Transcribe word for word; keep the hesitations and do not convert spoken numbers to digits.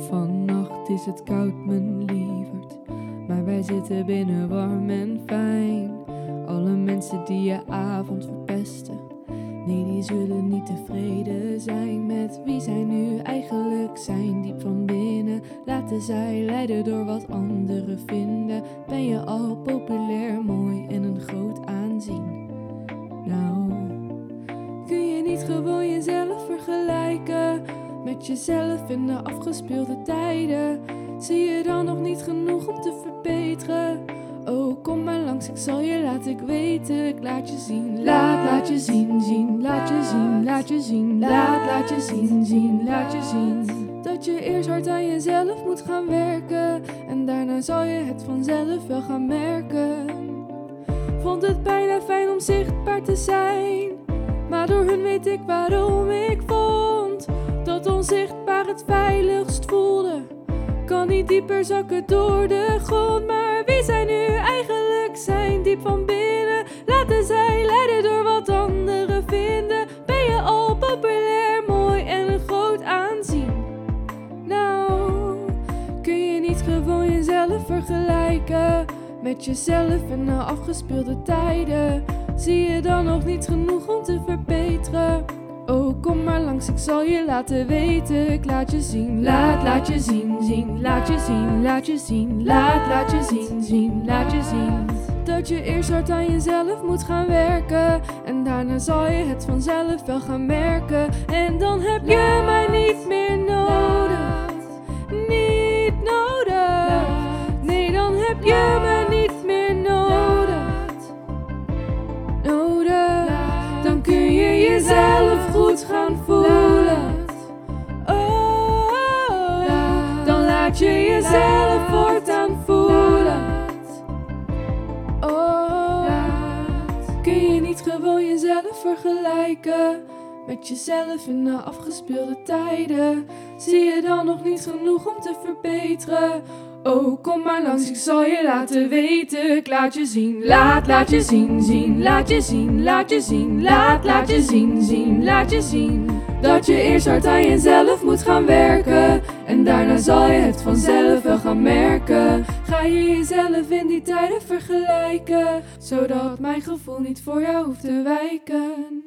Vannacht is het koud, mijn lieverd, maar wij zitten binnen warm en fijn. Alle mensen die je avond verpesten, nee, die zullen niet tevreden zijn met wie zij nu eigenlijk zijn. Diep van binnen laten zij leiden door wat anderen vinden. Ben je al populair, mooi en een groot aanzien? Nou, kun je niet gewoon jezelf vergelijken met jezelf in de afgespeelde tijden? Zie je dan nog niet genoeg om te verbeteren? Oh, kom maar langs, ik zal je laten, ik weten, ik laat je zien. Laat, laat je zien, zien, laat je zien, laat je zien. Laat, laat je zien, zien, laat je zien. Dat je eerst hard aan jezelf moet gaan werken en daarna zal je het vanzelf wel gaan merken. Vond het bijna fijn om zichtbaar te zijn, maar door hun weet ik waarom ik vond dat onzichtbaar het veiligst voelde. Kan niet dieper zakken door de grond, maar wie zij nu eigenlijk zijn, diep van binnen laten zij leiden door wat anderen vinden. Ben je al populair, mooi en een groot aanzien? Nou, kun je niet gewoon jezelf vergelijken met jezelf in de afgespeelde tijden? Zie je dan nog niet genoeg om te verbeteren? Oh, kom maar langs, ik zal je laten weten, ik laat je zien. Laat, laat je zien, zien, laat je zien, laat je zien. Laat, laat je zien, zien, laat je zien. Dat je eerst hard aan jezelf moet gaan werken en daarna zal je het vanzelf wel gaan merken. En dan heb je mij niet meer nodig, niet nodig. Nee, dan heb je me niet meer nodig, nodig. Dan kun je jezelf goed gaan voelen. Oh, dan laat je jezelf voortaan voelen. Oh, kun je niet gewoon jezelf vergelijken met jezelf in de afgespeelde tijden? Zie je dan nog niet genoeg om te verbeteren? Oh, kom maar langs, ik zal je laten weten, ik laat je zien. Laat, laat je zien, zien, laat je zien, laat je zien. Laat, laat je zien, zien, laat je zien. Dat je eerst hard aan jezelf moet gaan werken en daarna zal je het vanzelf wel gaan merken. Ga je jezelf in die tijden vergelijken, zodat mijn gevoel niet voor jou hoeft te wijken.